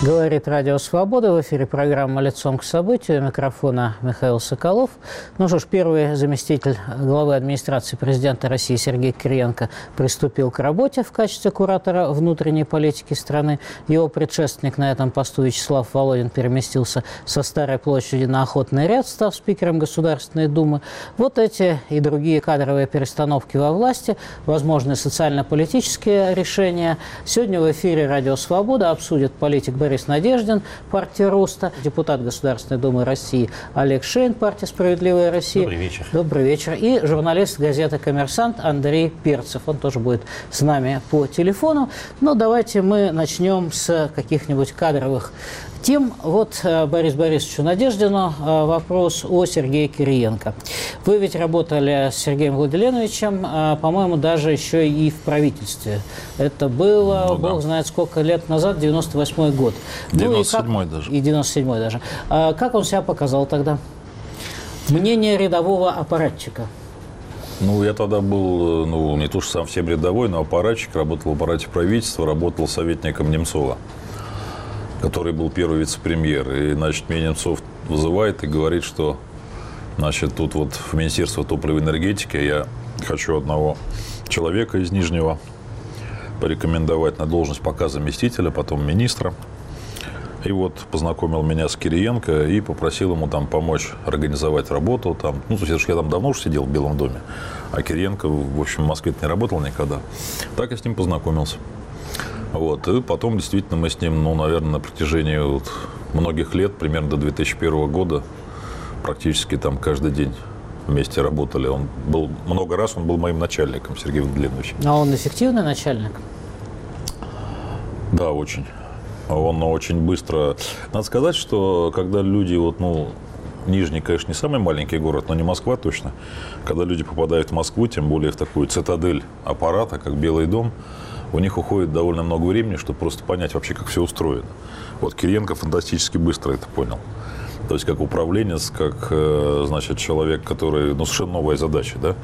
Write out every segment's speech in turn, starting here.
Говорит Радио Свобода. В эфире программа «Лицом к событию». У микрофона Михаил Соколов. Ну что ж, первый заместитель главы администрации президента России Сергей Кириенко приступил к работе в качестве куратора внутренней политики страны. Его предшественник на этом посту Вячеслав Володин переместился со Старой площади на Охотный ряд, став спикером Государственной Думы. Вот эти и другие кадровые перестановки во власти, возможные социально-политические решения. Сегодня в эфире Радио Свобода обсудит политик Борис Надеждин, партия Роста, депутат Государственной Думы России Олег Шейн, партия «Справедливая Россия». Добрый вечер. Добрый вечер. И журналист газеты «Коммерсант» Андрей Перцев. Он тоже будет с нами по телефону. Но давайте мы начнем с каких-нибудь кадровых тем. Вот Борису Борисовичу Надеждину вопрос о Сергее Кириенко. Вы ведь работали с Сергеем Владимировичем, по-моему, даже еще и в правительстве. Это было, бог знает сколько лет назад, 98-й год. 97-й даже. И 97-й даже. Как он себя показал тогда? Мнение рядового аппаратчика. Ну, я тогда был, не то что совсем рядовой, но аппаратчик, работал в аппарате правительства, работал советником Немцова, который был первый вице-премьер. И, значит, меня Немцов вызывает и говорит, что, значит, тут вот в Министерство топлива и энергетики я хочу одного человека из Нижнего порекомендовать на должность пока заместителя, потом министра. И вот познакомил меня с Кириенко и попросил ему там помочь организовать работу. Там, то есть я там давно уже сидел в Белом доме, а Кириенко, в общем, в Москве не работал никогда. Так я с ним познакомился. Вот. И потом действительно мы с ним, наверное, на протяжении многих лет, примерно до 2001 года, практически там каждый день вместе работали. Он был много раз, он был моим начальником, Сергей Владимирович. А он эффективный начальник? Да, очень. Он очень быстро... Надо сказать, что когда люди, Нижний, конечно, не самый маленький город, но не Москва точно. Когда люди попадают в Москву, тем более в такую цитадель аппарата, как Белый дом, у них уходит довольно много времени, чтобы просто понять вообще, как все устроено. Вот Кириенко фантастически быстро это понял. То есть как управленец, как, значит, человек, который... совершенно новая задача, да?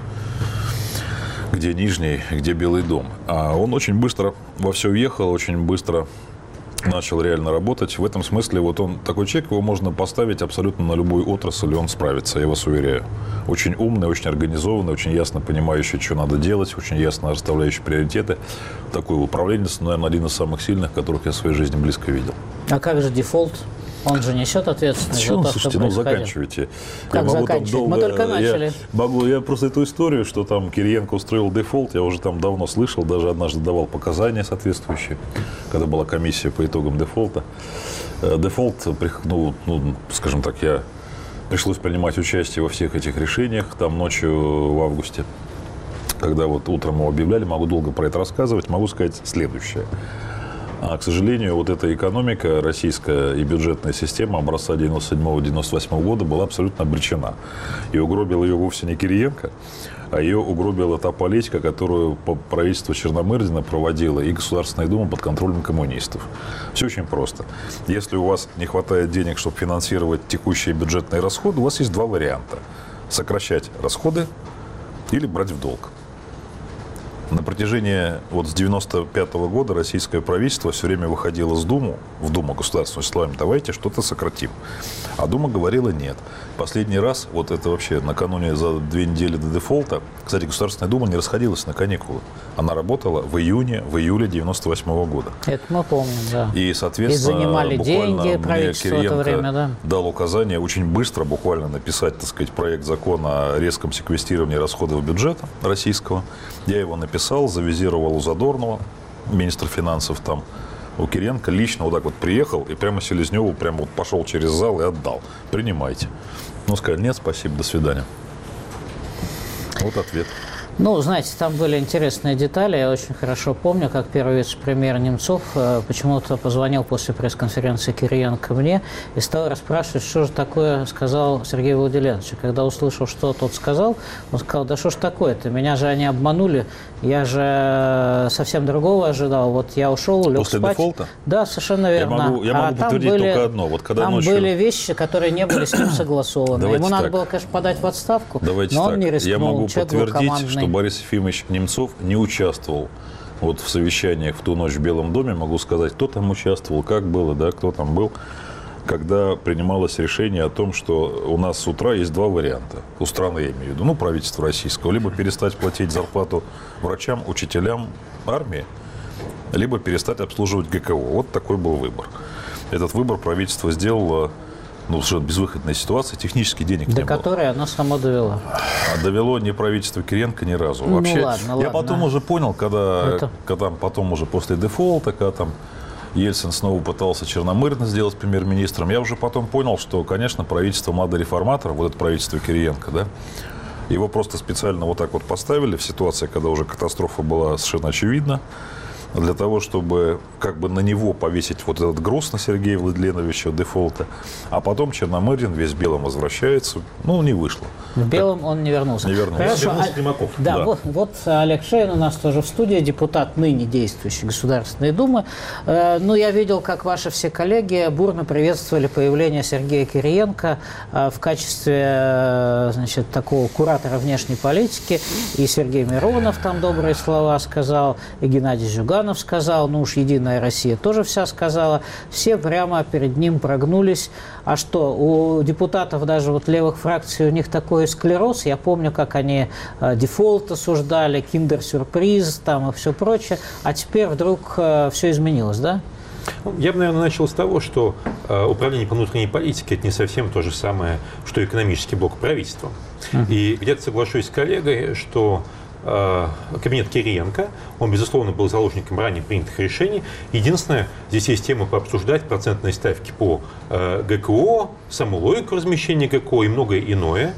Где Нижний, где Белый дом. А он очень быстро во все въехал, очень быстро начал реально работать. В этом смысле он такой человек, его можно поставить абсолютно на любую отрасль, и он справится, я вас уверяю. Очень умный, очень организованный, очень ясно понимающий, что надо делать, очень ясно расставляющий приоритеты. Такой управленец, наверное, один из самых сильных, которых я в своей жизни близко видел. А как же дефолт? Он же несет ответственность за то, слушайте, что происходило. Заканчивайте. Как заканчивать? Мы только начали. Я просто эту историю, что там Кириенко устроил дефолт, я уже там давно слышал, даже однажды давал показания соответствующие, когда была комиссия по итогам дефолта. Дефолт, скажем так, пришлось принимать участие во всех этих решениях, там ночью в августе, когда утром его объявляли, могу долго про это рассказывать, могу сказать следующее. А, к сожалению, эта экономика российская и бюджетная система образца 97-98 года была абсолютно обречена. И угробил ее вовсе не Кириенко, а ее угробила та политика, которую правительство Черномырдина проводило и Государственная Дума под контролем коммунистов. Все очень просто. Если у вас не хватает денег, чтобы финансировать текущие бюджетные расходы, у вас есть два варианта. Сокращать расходы или брать в долг. На протяжении с 95 года российское правительство все время выходило в Думу государственную словами, давайте что-то сократим. А Дума говорила нет. Последний раз, это вообще накануне за 2 недели до дефолта, кстати, Государственная Дума не расходилась на каникулы. Она работала в июле 98 года. Это мы помним, да. И, соответственно, и занимали деньги правительство в это время, да. Дал указание очень быстро, буквально написать, проект закона о резком секвестировании расходов бюджета российского. Я его написал, завизировал у Задорнова, министра финансов там, у Кириенко, лично приехал и прямо Селезневу пошел через зал и отдал. Принимайте. Сказали, нет, спасибо, до свидания. Вот ответ. Знаете, там были интересные детали. Я очень хорошо помню, как первый вице-премьер Немцов почему-то позвонил после пресс-конференции Кириенко мне и стал расспрашивать, что же такое сказал Сергей Владимирович. Когда услышал, что тот сказал, он сказал, да что ж такое-то, меня же они обманули, я же совсем другого ожидал. Я ушел, лег после спать. После дефолта? Да, совершенно верно. Я могу подтвердить только одно. Когда там ночью... были вещи, которые не были с ним согласованы. Ему надо было, конечно, подать в отставку, но он не рискнул. Я могу подтвердить, что Борис Ефимович Немцов не участвовал вот в совещаниях в ту ночь в Белом доме, могу сказать, кто там участвовал, как было, да, кто там был, когда принималось решение о том, что у нас с утра есть два варианта. У страны, я имею в виду, ну, правительства российского. Либо перестать платить зарплату врачам, учителям, армии, либо перестать обслуживать ГКО. Вот такой был выбор. Этот выбор правительство сделало, ну, совершенно безвыходная ситуация, технически денег не было. До которой оно само довело. А довело не правительство Кириенко ни разу. Вообще, ну, ладно, я потом уже понял, когда потом уже после дефолта, когда там Ельцин снова пытался Черномырдина сделать премьер-министром, я уже потом понял, что, конечно, правительство младореформаторов, вот это правительство Кириенко, да, его просто специально вот так вот поставили в ситуации, когда уже катастрофа была совершенно очевидна, для того, чтобы как бы на него повесить вот этот груз на Сергея Владленовича дефолта, а потом Черномырдин весь в белом возвращается. Ну, не вышло. В белом он не вернулся. Не вернулся. Хорошо. Примаков. Да. Вот Олег Шейн у нас тоже в студии, депутат ныне действующей Государственной Думы. Ну, я видел, как ваши все коллеги бурно приветствовали появление Сергея Кириенко в качестве, значит, такого куратора внешней политики. И Сергей Миронов там добрые слова сказал, и Геннадий Зюганов сказал, ну уж «Единая Россия» тоже вся сказала. Все прямо перед ним прогнулись. А что, у депутатов даже вот левых фракций, у них такой склероз. Я помню, как они дефолт осуждали, киндер-сюрприз там и все прочее. А теперь вдруг все изменилось, да? Я бы, наверное, начал с того, что управление по внутренней политике – это не совсем то же самое, что экономический блок правительства. И где-то соглашусь с коллегой, что кабинет Кириенко, он, безусловно, был заложником ранее принятых решений. Единственное, здесь есть тема пообсуждать процентные ставки по ГКО, саму логику размещения ГКО и многое иное.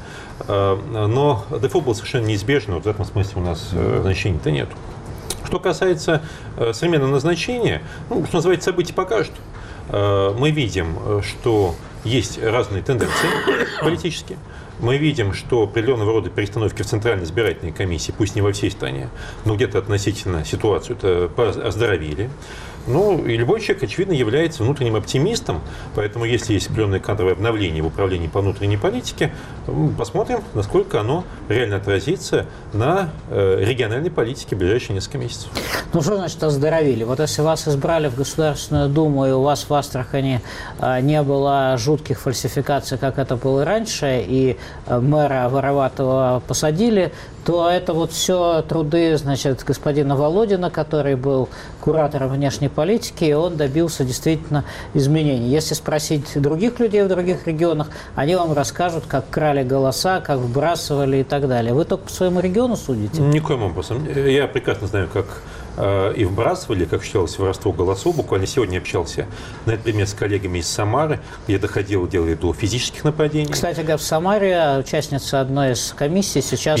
Но дефолт был совершенно неизбежен, вот в этом смысле у нас значений-то нет. Что касается современного назначения, ну, что называется, события покажут. Мы видим, что есть разные тенденции политические. Мы видим, что определенного рода перестановки в Центральной избирательной комиссии, пусть не во всей стране, но где-то относительно ситуацию это оздоровили. Ну, и любой человек, очевидно, является внутренним оптимистом, поэтому если есть определенное кадровое обновление в управлении по внутренней политике, посмотрим, насколько оно реально отразится на региональной политике в ближайшие несколько месяцев. Ну, что значит оздоровили? Вот если вас избрали в Государственную Думу, и у вас в Астрахани не было жутких фальсификаций, как это было раньше, и мэра Вороватого посадили, то это вот все труды, значит, господина Володина, который был куратором внешней политики, и он добился действительно изменений. Если спросить других людей в других регионах, они вам расскажут, как крали голоса, как вбрасывали и так далее. Вы только по своему региону судите? Никоим образом. Я прекрасно знаю, как и вбрасывали, как считалось, воровство голосов. Буквально сегодня общался на этот предмет с коллегами из Самары, где доходило дело и до физических нападений. Кстати говоря, в Самаре участница одной из комиссий сейчас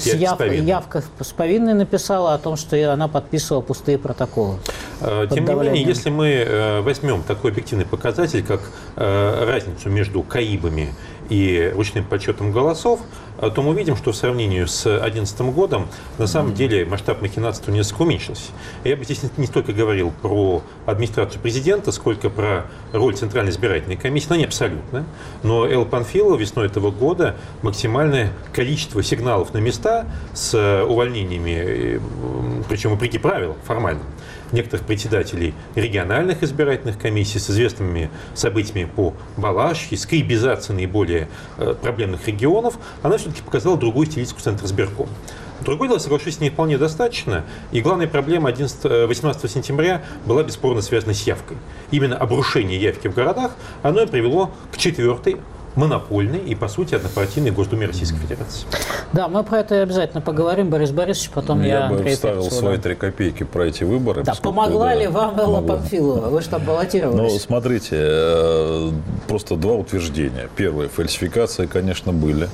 явка с повинной написала о том, что она подписывала пустые протоколы. Тем не менее, если мы возьмем такой объективный показатель, как разницу между КАИБами и ручным подсчетом голосов, то мы видим, что в сравнении с 2011 годом на самом деле масштаб махинаций несколько уменьшился. Я бы здесь не столько говорил про администрацию президента, сколько про роль Центральной избирательной комиссии, но не абсолютно. Но Элла Панфилова весной этого года максимальное количество сигналов на места с увольнениями, причем вопреки правилам формальным, некоторых председателей региональных избирательных комиссий с известными событиями по Балашихе, с каибизацией наиболее проблемных регионов, она все-таки показала другую стилистику Центра избиркома. Другое дело, соглашусь, не вполне достаточно. И главная проблема 18 сентября была бесспорно связана с явкой. Именно обрушение явки в городах, оно и привело к 4-й монопольной и, по сути, однопартийной Госдуме Российской Федерации. Да, мы про это обязательно поговорим, Борис Борисович, потом я бы вставил свои 3 копейки про эти выборы. Да, помогла ли вам Элла Панфилова? Вы же там баллотировались. Ну, смотрите, просто 2 утверждения. Первое, фальсификации, конечно, были.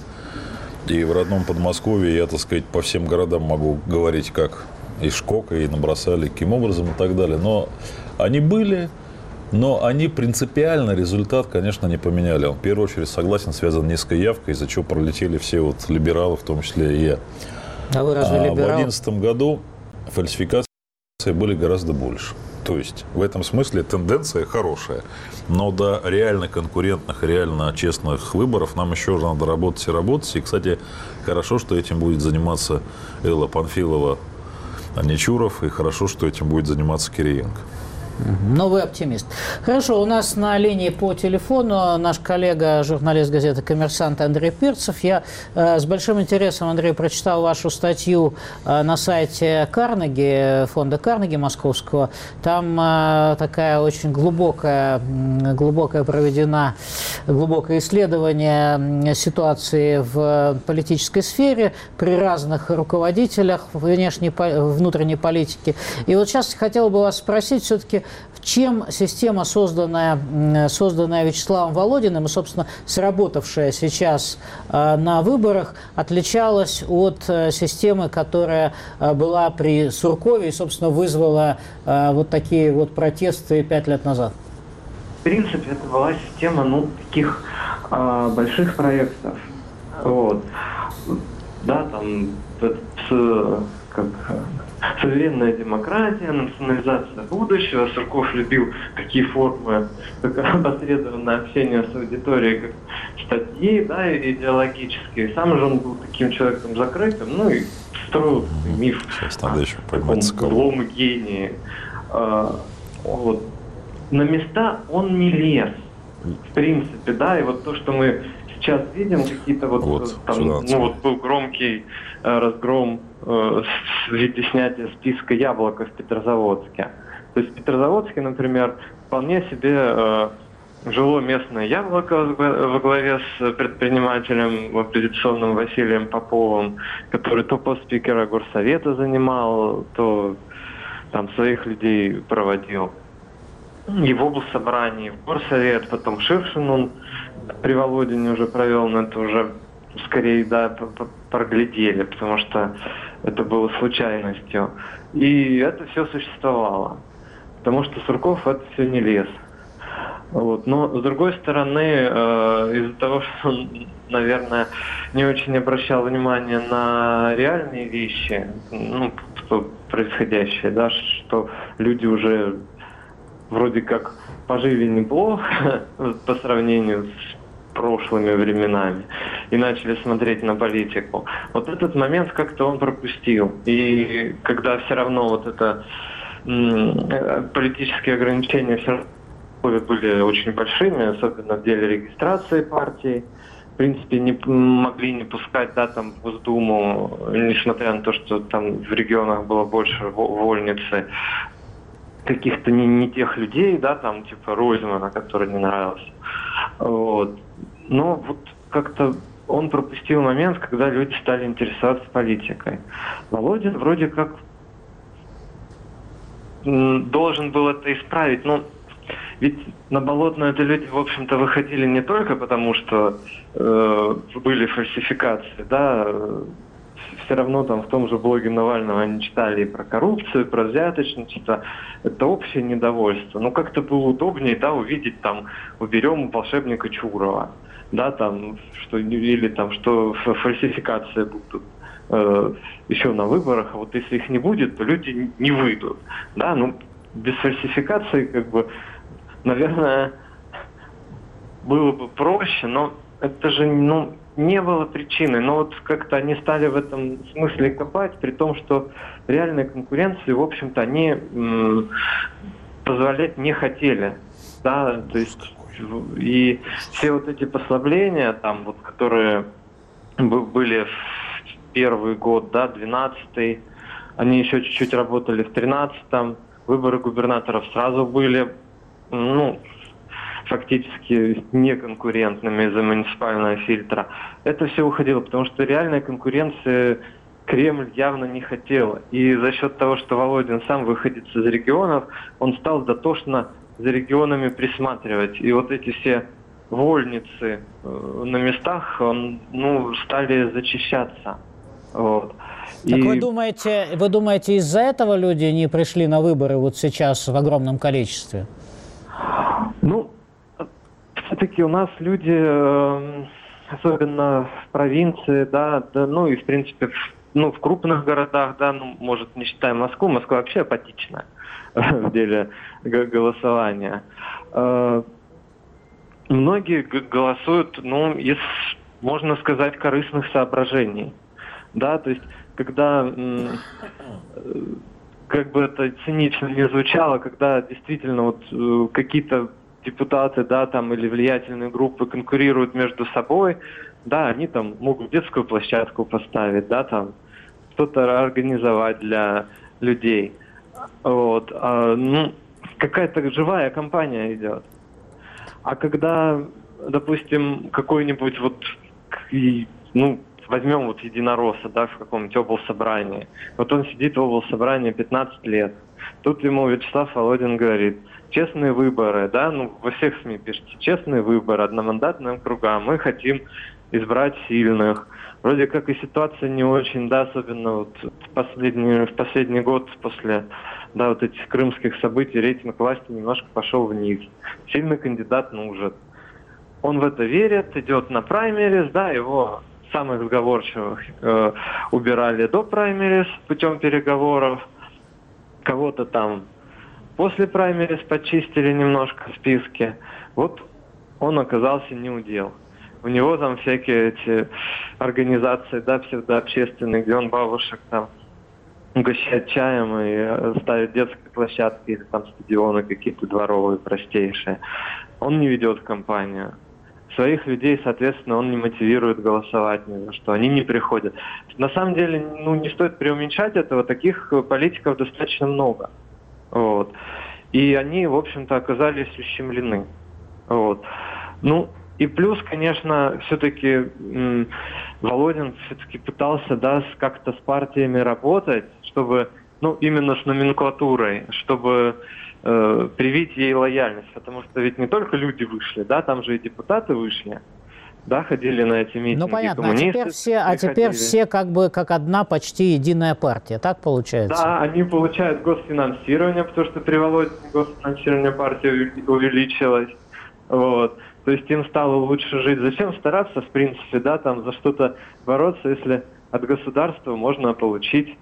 И в родном Подмосковье я, так сказать, по всем городам могу говорить, как и Шкока, и набросали, каким образом и так далее. Но они были, но они принципиально результат, конечно, не поменяли. Он, в первую очередь, согласен, связан с низкой явкой, из-за чего пролетели все вот либералы, в том числе и я. А вы разве либерал? В 2011 году фальсификации были гораздо больше. То есть в этом смысле тенденция хорошая. Но до реально конкурентных, реально честных выборов нам еще надо работать и работать. И, кстати, хорошо, что этим будет заниматься Элла Панфилова а не Чуров, и хорошо, что этим будет заниматься Кириенко. Но вы оптимист. Хорошо, у нас на линии по телефону наш коллега, журналист газеты «Коммерсант» Андрей Пирцев. Я с большим интересом, Андрей, прочитал вашу статью на сайте Карнеги, фонда Карнеги московского. Там такая очень глубокое исследование ситуации в политической сфере при разных руководителях внутренней политики. И вот сейчас хотел бы вас спросить все-таки, чем система, созданная Вячеславом Володиным и, собственно, сработавшая сейчас на выборах, отличалась от системы, которая была при Суркове и, собственно, вызвала вот такие вот протесты 5 лет назад? В принципе, это была система, таких больших проектов. Вот. Да, там суверенная демократия, национализация будущего. Сурков любил такие формы, как опосредованное общение с аудиторией, как статьи, да, идеологические. Сам же он был таким человеком закрытым, и строил миф о злом гении. Вот. На места он не лез, в принципе, да, и вот то, что мы сейчас видим, какие-то был громкий разгром в виде снятия списка Яблоко в Петрозаводске. То есть в Петрозаводске, например, вполне себе жило местное Яблоко во главе с предпринимателем оппозиционным Василием Поповым, который то пост спикера горсовета занимал, то там своих людей проводил. И в облсобрании, в горсовет, потом Ширшин он при Володине уже провел, но это уже скорее, да, проглядели, потому что это было случайностью. И это все существовало, потому что Сурков в это все не лез. Вот. Но, с другой стороны, из-за того, что он, наверное, не очень обращал внимание на реальные вещи, происходящее, да, что люди уже вроде как пожили неплохо по сравнению с прошлыми временами и начали смотреть на политику. Вот этот момент как-то он пропустил. И когда все равно вот это политические ограничения все равно были очень большими, особенно в деле регистрации партии. В принципе, не могли не пускать, да, там, в Госдуму, несмотря на то, что там в регионах было больше вольницы, каких-то не тех людей, да, там, типа Ройзмана, который не нравился. Вот. Но вот как-то он пропустил момент, когда люди стали интересоваться политикой. Володин вроде как должен был это исправить, но ведь на Болотную это люди, в общем-то, выходили не только потому, что были фальсификации, да, все равно там в том же блоге Навального они читали и про коррупцию, и про взяточничество. Это общее недовольство. Но как-то было удобнее, да, увидеть там, уберем волшебника Чурова, да, там, что, или там, что фальсификации будут еще на выборах, а вот если их не будет, то люди не выйдут, да, без фальсификации, как бы, наверное, было бы проще, но это же, не было причины. Но вот как-то они стали в этом смысле копать, при том, что реальной конкуренции, в общем-то, они позволять не хотели. Да, то есть и все вот эти послабления, там, вот, которые были в первый год, да, 12-й, они еще чуть-чуть работали в 13-м, выборы губернаторов сразу были, фактически неконкурентными из-за муниципального фильтра. Это все уходило, потому что реальной конкуренции Кремль явно не хотел. И за счет того, что Володин сам выходит из регионов, он стал дотошно за регионами присматривать. И вот эти все вольницы на местах, стали зачищаться. Вот. Так вы думаете, из-за этого люди не пришли на выборы вот сейчас в огромном количестве? Все-таки у нас люди, особенно в провинции, да, и в принципе в крупных городах, да, может, не считая Москву, Москва вообще апатична в деле голосования. Многие голосуют, из, можно сказать, корыстных соображений. Да, то есть когда, как бы это цинично не звучало, когда действительно вот какие-то депутаты, да, там, или влиятельные группы конкурируют между собой, да, они там могут детскую площадку поставить, да, там, что-то организовать для людей. Вот. Ну, какая-то живая кампания идет. А когда, допустим, какой-нибудь вот, ну, возьмем вот единоросса, да, в каком-нибудь облсобрании. Вот он сидит в облсобрании 15 лет. Тут ему Вячеслав Володин говорит: честные выборы, да, ну, во всех СМИ пишите, честные выборы, одномандатные округа, мы хотим избрать сильных. Вроде как и ситуация не очень, да, особенно вот в последний год после, да, вот этих крымских событий рейтинг власти немножко пошел вниз. Сильный кандидат нужен. Он в это верит, идет на праймерис, да, его самых сговорчивых убирали до праймерис путем переговоров. Кого-то там после праймерис почистили немножко в списке. Вот он оказался не удел. У него там всякие эти организации, да, псевдообщественные, где он бабушек там угощает чаем и ставит детские площадки или там стадионы какие-то дворовые, простейшие. Он не ведет кампанию. Своих людей, соответственно, он не мотивирует голосовать ни за что. Они не приходят. На самом деле, ну, не стоит преуменьшать этого. Таких политиков достаточно много. Вот. И они, в общем-то, оказались ущемлены. Вот. Ну, и плюс, конечно, все-таки Володин все-таки пытался, да, как-то с партиями работать, чтобы, ну, именно с номенклатурой, чтобы привить ей лояльность. Потому что ведь не только люди вышли, да, там же и депутаты вышли, да, ходили на эти митинги. Ну, понятно, а теперь все как бы как одна почти единая партия, так получается? Да, они получают госфинансирование, потому что при Володине госфинансирование партии увеличилось. Вот. То есть им стало лучше жить. Зачем стараться, в принципе, да, там за что-то бороться, если от государства можно получить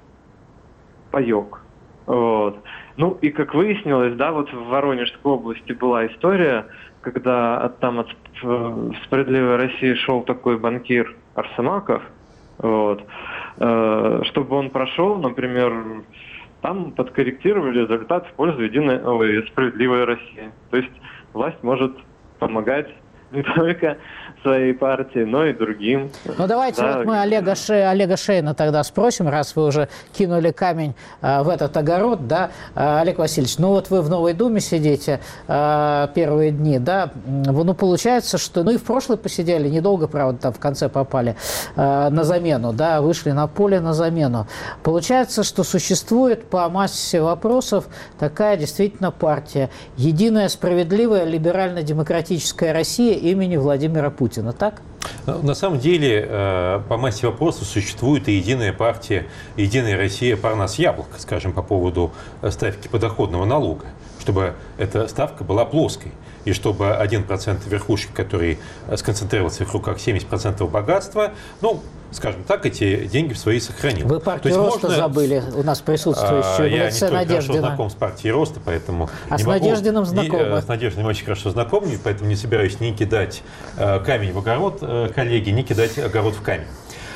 паёк. Вот. Ну и как выяснилось, да, вот в Воронежской области была история, когда там от «Справедливой России» шел такой банкир Арсамаков, вот, чтобы он прошел, например, там подкорректировали результат в пользу «Справедливой России». То есть власть может помогать не только своей партии, но и другим. Ну, давайте да. Вот мы Олега Шейна тогда спросим, раз вы уже кинули камень в этот огород, да, Олег Васильевич, ну вот вы в Новой Думе сидите первые дни, да, ну получается, что, ну и в прошлый посидели, недолго, правда, там в конце попали на замену, да, вышли на поле на замену. Получается, что существует по массе вопросов такая действительно партия, единая, справедливая, либерально-демократическая Россия имени Владимира Путина, так? На самом деле, по массе вопросов существует и единая партия, единая Россия Парнас-Яблоко, скажем, по поводу ставки подоходного налога, чтобы эта ставка была плоской, и чтобы 1% верхушки, который сконцентрировался в их руках 70% богатства, ну, скажем так, эти деньги в свои сохранил. Вы партию Роста забыли, у нас присутствующую в лице Надеждина. Я не хорошо знаком с партией Роста, поэтому с Надеждиным знакомы. С Надеждиным очень хорошо знаком, поэтому не собираюсь ни кидать камень в огород коллеги, ни кидать огород в камень.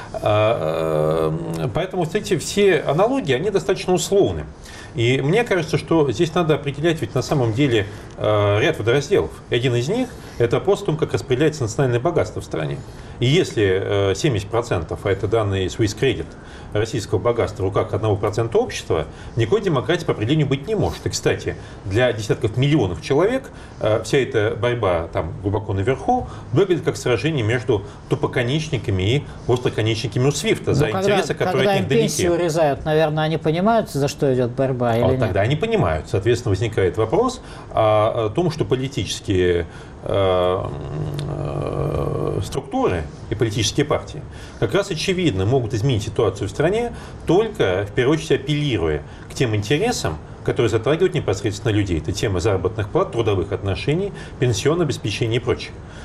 Поэтому вот эти все аналогии, они достаточно условны. И мне кажется, что здесь надо определять ведь на самом деле ряд водоразделов. И один из них – это вопрос о том, как распределяется национальное богатство в стране. И если 70%, а это данные Swiss Credit, российского богатства в руках 1% общества, никакой демократии по определению быть не может. И, кстати, для десятков миллионов человек вся эта борьба там глубоко наверху выглядит как сражение между тупоконечниками и остроконечниками у Свифта за интересы, которые от них далеки. Когда им пенсию урезают, наверное, они понимают, за что идет борьба или нет? Тогда они понимают. Соответственно, возникает вопрос о том, что политические структуры и политические партии как раз очевидно могут изменить ситуацию в стране, только, в первую очередь, апеллируя к тем интересам, которые затрагивают непосредственно людей. Это тема заработных плат, трудовых отношений, пенсионного обеспечения и прочее.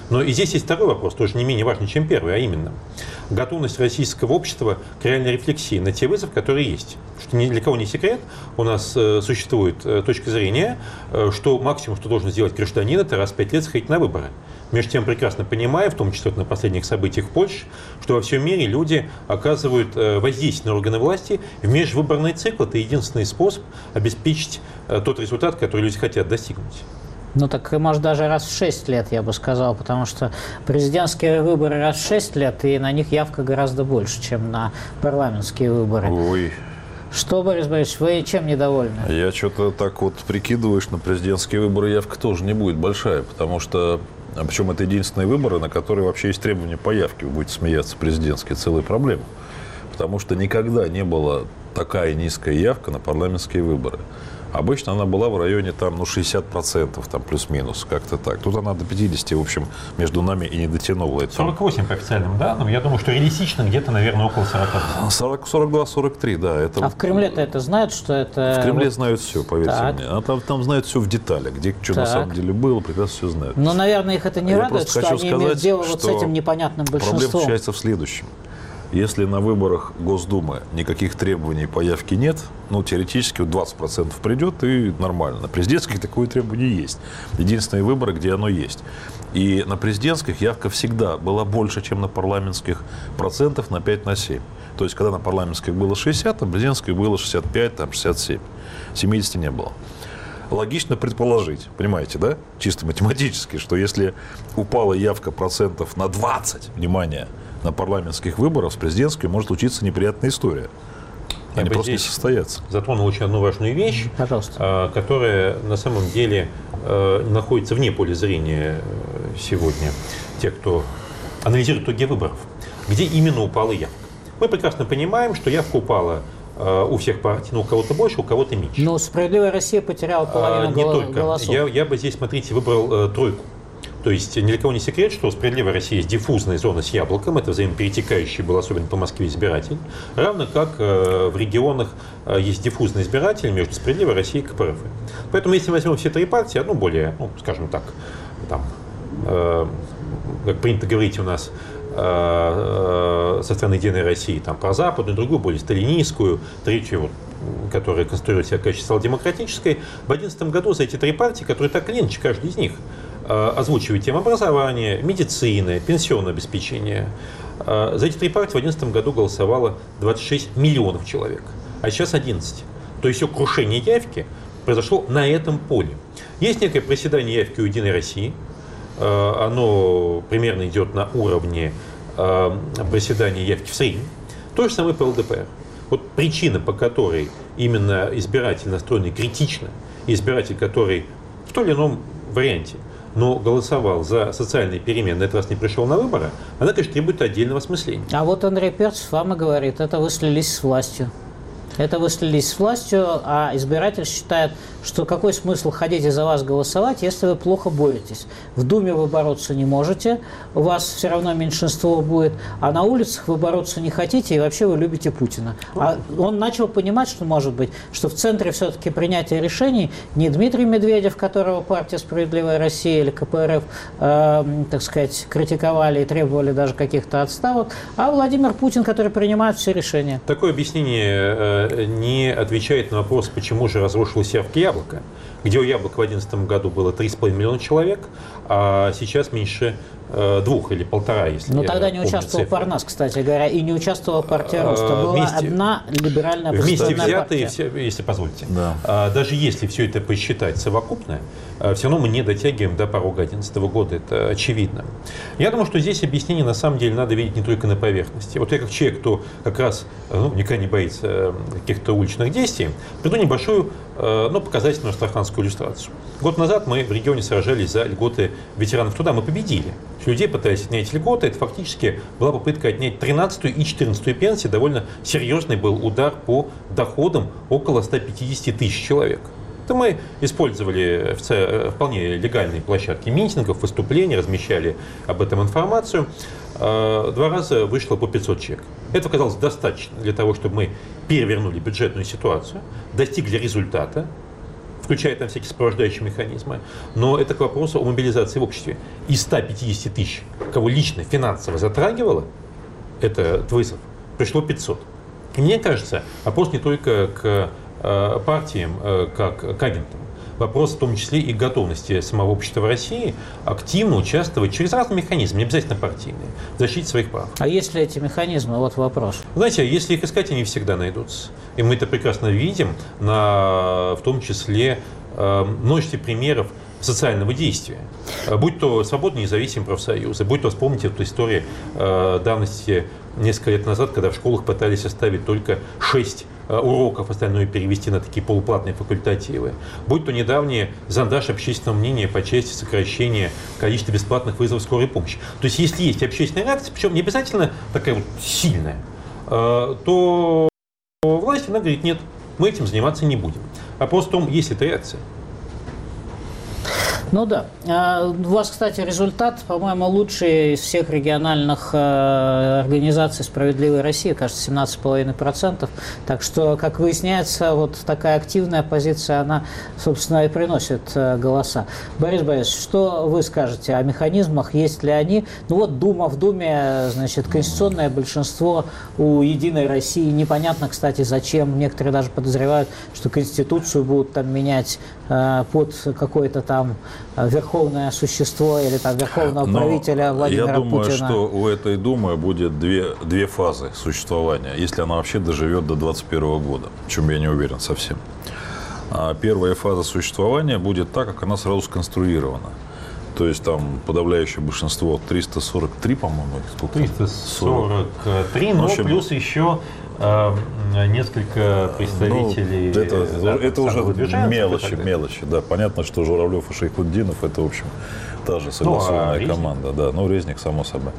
Но и здесь есть второй вопрос, тоже не менее важный, чем первый, а именно готовность российского общества к реальной рефлексии на те вызовы, которые есть. Что ни для кого не секрет, у нас существует точка зрения, что максимум, что должен сделать гражданин, это раз в 5 лет сходить на выборы. Между тем, прекрасно понимая, в том числе на последних событиях в Польше, что во всем мире люди оказывают воздействие на органы власти в межвыборный цикл. Это единственный способ обеспечить тот результат, который люди хотят достигнуть. Ну так, может, даже раз в 6 лет, я бы сказал, потому что президентские выборы раз в 6 лет, и на них явка гораздо больше, чем на парламентские выборы. Ой. Что, Борис Борисович, вы чем недовольны? Я что-то так вот прикидываешь, на президентские выборы явка тоже не будет большая, потому что, причем это единственные выборы, на которые вообще есть требования по явке, вы будете смеяться, президентские, целая проблема. Потому что никогда не была такая низкая явка на парламентские выборы. Обычно она была в районе там, 60%, там, плюс-минус, как-то так. Тут она до 50%, в общем, между нами и не дотянула. 48 по официальным данным. Я думаю, что реалистично где-то, наверное, около 40%. 42-43, да. Это... А в Кремле-то это знают, что это... В Кремле знают все, поверьте так. мне. А там знают все в деталях, где что на самом деле было, прекрасно все знают. Но, наверное, их это не Я радует, что они имеют дело вот с этим непонятным большинством. Проблема заключается в следующем. Если на выборах Госдумы никаких требований по явке нет, ну, теоретически 20% придет, и нормально. На президентских такое требование есть. Единственные выборы, где оно есть. И на президентских явка всегда была больше, чем на парламентских, процентов на 5-7. То есть, когда на парламентских было 60, на президентских было 65, там, 67. 70 не было. Логично предположить, понимаете, да, чисто математически, что если упала явка процентов на 20, внимание, на парламентских выборах, с президентских может случиться неприятная история. Они просто не состоятся. Затронул очень одну важную вещь, пожалуйста, которая на самом деле находится вне поля зрения сегодня тех, кто анализирует итоги выборов. Где именно упала явка? Мы прекрасно понимаем, что явка упала у всех партий, но у кого-то больше, у кого-то меньше. Но «Справедливая Россия» потеряла половину голосов. Я бы здесь, смотрите, выбрал тройку. То есть ни для кого не секрет, что «Справедливая Россия» есть диффузная зона с яблоком, это взаимоперетекающий был, особенно по Москве, избиратель, равно как в регионах есть диффузный избиратель между «Справедливой Россией» и КПРФ. Поэтому если возьмем все три партии, одну более, ну, скажем так, там, как принято говорить у нас, со стороны «Единой России», там, прозападную, другую, более сталинистскую, третью, вот, которая конструирует себя в качестве социал-демократической, в 2011 году за эти три партии, которые так или иначе, каждый из них озвучивает тему образования, медицины, пенсионного обеспечения. За эти три партии в 2011 году голосовало 26 миллионов человек, а сейчас 11. То есть все крушение явки произошло на этом поле. Есть некое проседание явки у «Единой России». Оно примерно идет на уровне проседания явки в среднем. То же самое по ЛДПР. Вот причина, по которой именно избиратель настроенный критично, избиратель, который в том или ином варианте, но голосовал за социальные перемены, на этот раз не пришел на выборы, она, конечно, требует отдельного осмысления. А вот Андрей Перцев вам и говорит, это вы слились с властью. Это вы слились с властью, а избиратель считает, что какой смысл ходить и за вас голосовать, если вы плохо боретесь. В Думе вы бороться не можете, у вас все равно меньшинство будет, а на улицах вы бороться не хотите, и вообще вы любите Путина. А он начал понимать, что, может быть, что в центре все-таки принятия решений не Дмитрий Медведев, которого партия «Справедливая Россия» или КПРФ, так сказать, критиковали и требовали даже каких-то отставок, а Владимир Путин, который принимает все решения. Такое объяснение не отвечает на вопрос, почему же разрушилась явка «Яблоко», где у «Яблока» в 2011 году было 3,5 миллиона человек, а сейчас меньше 2 или 1,5, если но тогда не участвовал цифры. Парнас, кстати говоря, и не участвовала партия Роста. Была одна либеральная оппозиционная партия. Вместе взятые, если позволите. Да. Даже если все это посчитать совокупно, все равно мы не дотягиваем до порога 2011 года, это очевидно. Я думаю, что здесь объяснение на самом деле надо видеть не только на поверхности. Вот я как человек, кто как раз никогда не боится каких-то уличных действий, приду небольшую, но показательную астраханскую иллюстрацию. Год назад мы в регионе сражались за льготы ветеранов труда, мы победили. Людей пытались отнять льготы, это фактически была попытка отнять 13-ю и 14-ю пенсии, довольно серьезный был удар по доходам около 150 тысяч человек. Это мы использовали вполне легальные площадки митингов, выступлений, размещали об этом информацию. 2 раза вышло по 500 человек. Это оказалось достаточно для того, чтобы мы перевернули бюджетную ситуацию, достигли результата, включая там всякие сопровождающие механизмы. Но это к вопросу о мобилизации в обществе. Из 150 тысяч, кого лично финансово затрагивало этот вызов, пришло 500. И мне кажется, вопрос не только к партиям, как к агентам. Вопрос в том числе и готовности самого общества России активно участвовать через разные механизмы, не обязательно партийные, в защите своих прав. А есть ли эти механизмы? Вот вопрос. Знаете, если их искать, они всегда найдутся. И мы это прекрасно видим, в том числе множестве примеров социального действия. Будь то свободные независимые профсоюзы, будь то, вспомните эту историю давности несколько лет назад, когда в школах пытались оставить только 6 уроков, остальное перевести на такие полуплатные факультативы. Будь то недавний зондаж общественного мнения по части сокращения количества бесплатных вызовов скорой помощи. То есть, если есть общественная реакция, причем не обязательно такая вот сильная, то власть, она говорит, нет, мы этим заниматься не будем. Вопрос в том, есть ли эта реакция. Ну да. У вас, кстати, результат, по-моему, лучший из всех региональных организаций «Справедливой России», кажется, 17,5%. Так что, как выясняется, вот такая активная позиция, она, собственно, и приносит голоса. Борис Борисович, что вы скажете о механизмах, есть ли они? Ну вот в Думе, значит, конституционное большинство у «Единой России». Непонятно, кстати, зачем. Некоторые даже подозревают, что Конституцию будут там менять под какое-то там верховное существо или там верховного правителя Владимира Путина. Я думаю, что у этой Думы будет две фазы существования, если она вообще доживет до 2021 года, в чем я не уверен совсем. Первая фаза существования будет так, как она сразу сконструирована. То есть там подавляющее большинство, 343, по-моему, сколько? 343, но плюс еще несколько представителей. Это уже мелочи. Да. Понятно, что Журавлев и Шайхутдинов — это, в общем, та же согласованная команда. Да. Ну, Резник, само собой.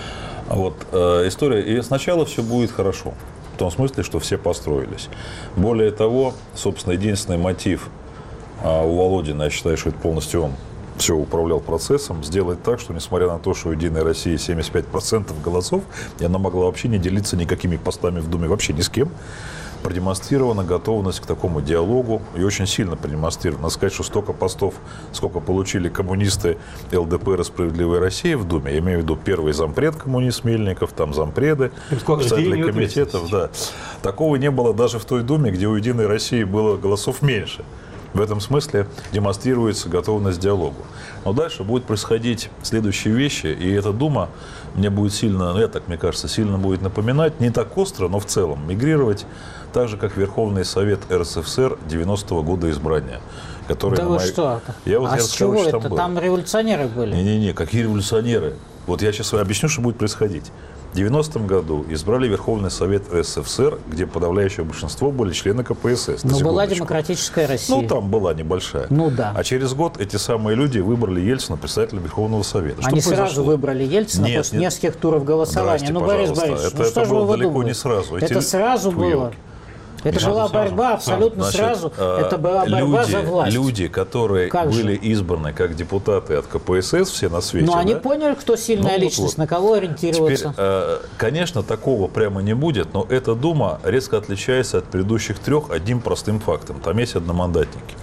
Вот история. И сначала все будет хорошо. В том смысле, что все построились. Более того, собственно, единственный мотив у Володина, я считаю, что это полностью он все управлял процессом, сделать так, что, несмотря на то, что у «Единой России» 75% голосов, и она могла вообще не делиться никакими постами в Думе, вообще ни с кем, продемонстрирована готовность к такому диалогу, и очень сильно продемонстрирована. Надо сказать, что столько постов, сколько получили коммунисты ЛДПР и «Справедливой России» в Думе, я имею в виду первый зампред коммунист Мельников, там зампреды, председатели комитетов, да. Такого не было даже в той Думе, где у «Единой России» было голосов меньше. В этом смысле демонстрируется готовность к диалогу. Но дальше будет происходить следующие вещи, и эта Дума мне будет сильно, мне кажется, сильно будет напоминать, не так остро, но в целом мигрировать, так же, как Верховный Совет РСФСР 90-го года избрания. Который да вы что? С чего это? Там революционеры были? Не-не-не, какие революционеры? Вот я сейчас объясню, что будет происходить. В 90-м году избрали Верховный Совет РСФСР, где подавляющее большинство были члены КПСС. Но была демократическая Россия. Ну, там была небольшая. Ну, да. А через год эти самые люди выбрали Ельцина председателем Верховного Совета. Они сразу выбрали Ельцина после нескольких туров голосования. Ну, Борис Борисович, это было далеко не сразу. Это сразу было. Это была борьба абсолютно сразу. Это была борьба за власть. Люди, которые были избраны как депутаты от КПСС, все на свете. Но они поняли, кто сильная личность, на кого ориентироваться. Теперь, конечно, такого прямо не будет, но эта Дума резко отличается от предыдущих трех одним простым фактом. Там есть одномандатники.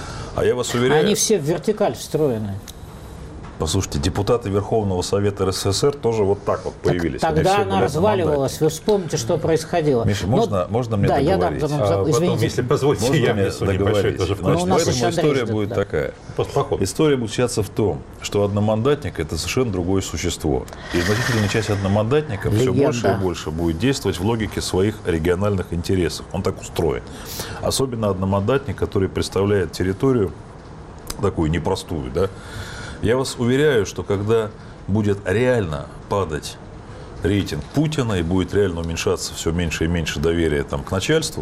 А я вас уверяю... Они все в вертикаль встроены. Послушайте, депутаты Верховного Совета РСФСР тоже вот так вот появились. Тогда она разваливалась. Вы вспомните, что происходило. Миша, можно мне договорить? Потом, если позволите, я внесу небольшой тоже вклад. Поэтому история будет такая. История будет заключаться в том, что одномандатник – это совершенно другое существо. И значительная часть одномандатников все больше и больше будет действовать в логике своих региональных интересов. Он так устроен. Особенно одномандатник, который представляет территорию такую непростую, да. Я вас уверяю, что когда будет реально падать рейтинг Путина и будет реально уменьшаться все меньше и меньше доверия там, к начальству,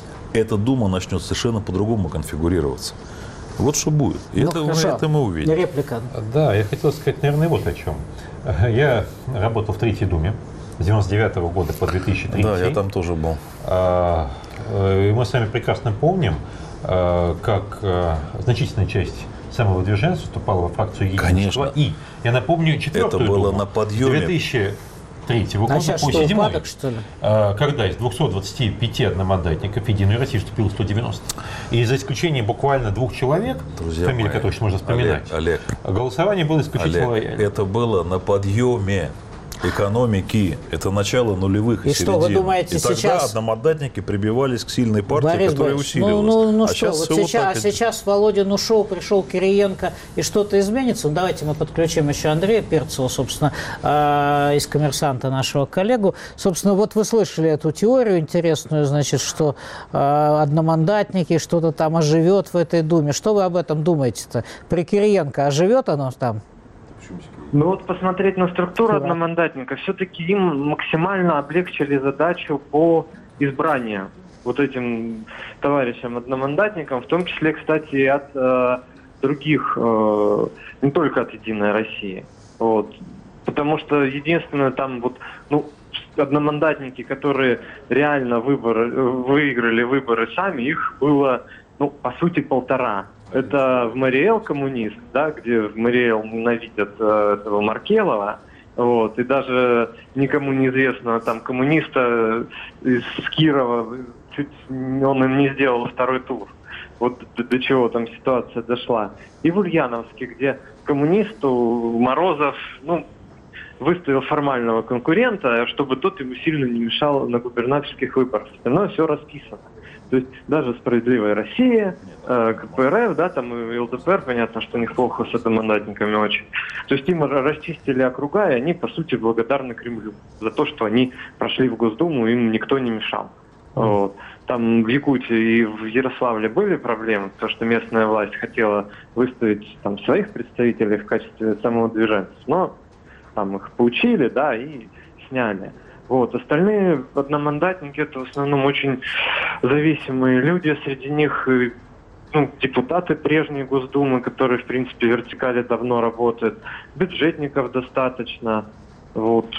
эта Дума начнет совершенно по-другому конфигурироваться. Вот что будет. И это мы увидим. Реплика. Да, я хотел сказать, наверное, вот о чем. Я работал в Третьей Думе с 1999 года по 2003. Да, я там тоже был. И мы с вами прекрасно помним, как значительная часть самовыдвиженца вступала во фракцию единства. Конечно. И я напомню, четвертую это было Думу на подъеме. третьего года сейчас по что, 7-й, упадок, что ли? когда из 225 одномандатников в Единой России вступило 190. И за исключением буквально 2 человек, фамилии которых можно вспоминать, Олег, голосование было исключительно лояльно. это было на подъеме экономики. Это начало нулевых и что, вы думаете, и тогда сейчас одномандатники прибивались к сильной партии, Борис которая Борисович, усиливалась. ну А что, вот всё так сейчас Володин ушел, пришел Кириенко, и что-то изменится? Ну, давайте мы подключим еще Андрея Перцева, собственно, из «Коммерсанта», нашего коллегу. Собственно, вот вы слышали эту теорию интересную, значит, что одномандатники, что-то там оживет в этой Думе. Что вы об этом думаете-то? При Кириенко оживет оно там? Ну вот посмотреть на структуру одномандатника, все-таки им максимально облегчили задачу по избранию вот этим товарищам-одномандатникам, в том числе, кстати, и от других, не только от «Единой России». Вот. Потому что единственное там вот, одномандатники, которые реально выиграли выборы сами, их было, по сути, 1,5. Это в Мариэл коммунист, да, где в Мариэл ненавидят этого Маркелова, вот, и даже никому неизвестного там коммуниста из Кирова, чуть он им не сделал второй тур. Вот до чего там ситуация дошла. И в Ульяновске, где коммунисту Морозов, выставил формального конкурента, чтобы тот ему сильно не мешал на губернаторских выборах. Остальное все расписано. То есть даже «Справедливая Россия», КПРФ, да, там и ЛДПР, понятно, что у них плохо с одномандатниками очень. То есть им расчистили округа, и они, по сути, благодарны Кремлю за то, что они прошли в Госдуму, им никто не мешал. Вот. Там в Якутии и в Ярославле были проблемы, потому что местная власть хотела выставить там своих представителей в качестве самовыдвиженцев, но там их поучили, да, и сняли. Вот. Остальные одномандатники — это в основном очень зависимые люди. Среди них депутаты прежней Госдумы, которые, в принципе, в вертикали давно работают. Бюджетников достаточно. Вот.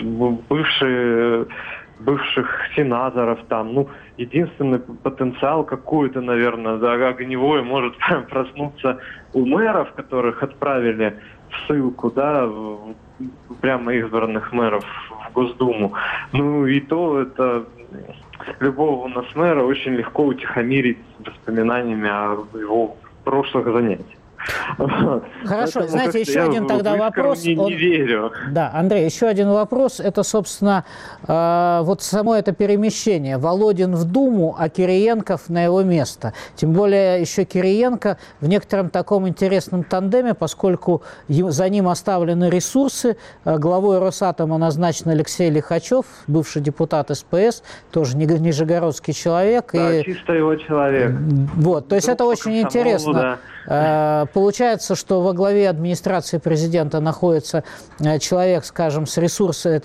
Бывших сенаторов там. Единственный потенциал какой-то, наверное, огневой может проснуться у мэров, которых отправили в ссылку, да, прямо избранных мэров в Госдуму. И то это любого у нас мэра очень легко утихомирить воспоминаниями о его прошлых занятиях. Хорошо, знаете, еще один тогда вопрос. Не верю. Да, Андрей, еще один вопрос. Это, собственно, вот само это перемещение. Володин в Думу, а Кириенков на его место. Тем более еще Кириенко в некотором таком интересном тандеме, поскольку за ним оставлены ресурсы. Главой Росатома назначен Алексей Лихачев, бывший депутат СПС, тоже нижегородский человек. Да, чисто его человек. Вот, то есть это очень интересно. Да. Получается, что во главе администрации президента находится человек, скажем, с ресурсами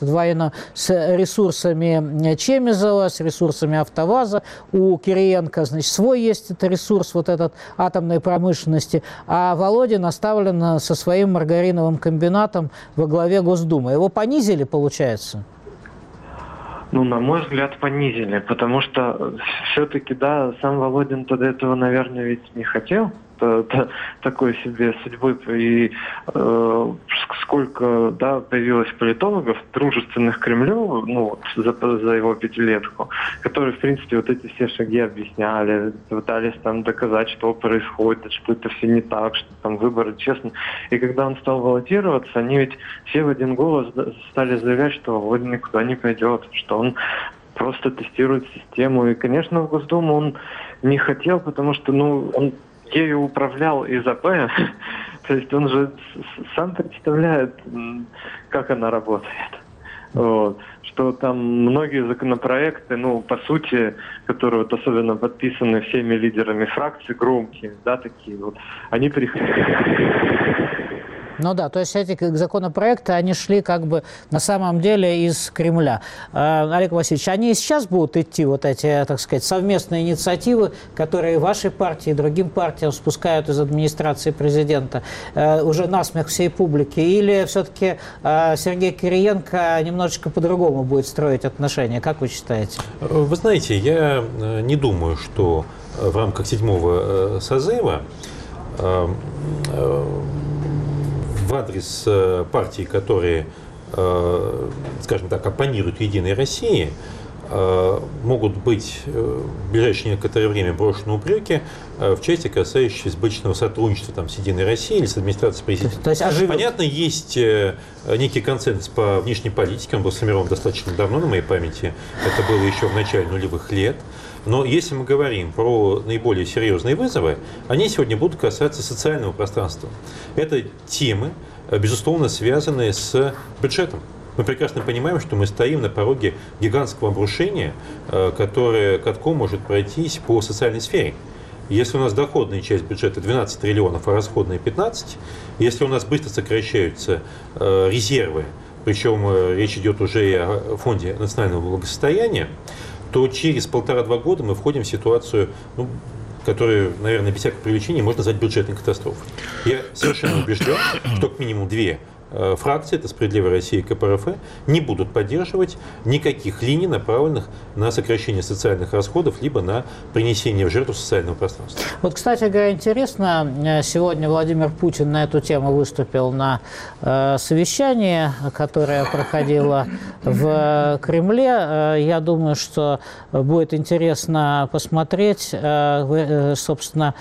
Чемизова, с ресурсами АвтоВАЗа. У Кириенко, значит, свой есть этот ресурс, вот этот атомной промышленности. А Володин оставлен со своим маргариновым комбинатом во главе Госдумы. Его понизили, получается? На мой взгляд, понизили, потому что все-таки, да, сам Володин тогда этого, наверное, ведь не хотел. Такой себе судьбы. И сколько, да, появилось политологов, дружественных Кремлю, за его пятилетку, которые, в принципе, вот эти все шаги объясняли, пытались там доказать, что происходит, что это все не так, что там выборы честно. И когда он стал баллотироваться, они ведь все в один голос стали заявлять, что Володин никуда не пойдет, что он просто тестирует систему. И, конечно, в Госдуму он не хотел, потому что, он ею управлял из АП, то есть он же сам представляет, как она работает. Вот. Что там многие законопроекты, по сути, которые вот особенно подписаны всеми лидерами фракций, громкие, да, такие вот, они приходят. Да, то есть эти законопроекты, они шли как бы на самом деле из Кремля. Олег Васильевич, они и сейчас будут идти, вот эти, так сказать, совместные инициативы, которые вашей партии и другим партиям спускают из администрации президента, уже насмех всей публики? Или все-таки Сергей Кириенко немножечко по-другому будет строить отношения? Как вы считаете? Вы знаете, я не думаю, что в рамках 7-го созыва в адрес партий, которые скажем так, оппонируют Единой России, могут быть в ближайшее некоторое время брошены упреки в части, касающейся избыточного сотрудничества там, с Единой Россией или с администрацией президента. То есть понятно, есть некий консенсус по внешней политике, он был сформирован достаточно давно, на моей памяти, это было еще в начале нулевых лет. Но если мы говорим про наиболее серьезные вызовы, они сегодня будут касаться социального пространства. Это темы, безусловно, связанные с бюджетом. Мы прекрасно понимаем, что мы стоим на пороге гигантского обрушения, которое катком может пройтись по социальной сфере. Если у нас доходная часть бюджета 12 триллионов, а расходная 15, если у нас быстро сокращаются резервы, причем речь идет уже и о фонде национального благосостояния, то через 1,5-2 года мы входим в ситуацию, которую, наверное, без всякого привлечения можно назвать бюджетной катастрофой. Я совершенно убежден, что как минимум две фракции, это «Справедливая Россия» и КПРФ, не будут поддерживать никаких линий, направленных на сокращение социальных расходов, либо на принесение в жертву социального пространства. Вот, кстати говоря, интересно, сегодня Владимир Путин на эту тему выступил на совещании, которое проходило в Кремле. Я думаю, что будет интересно посмотреть, собственно,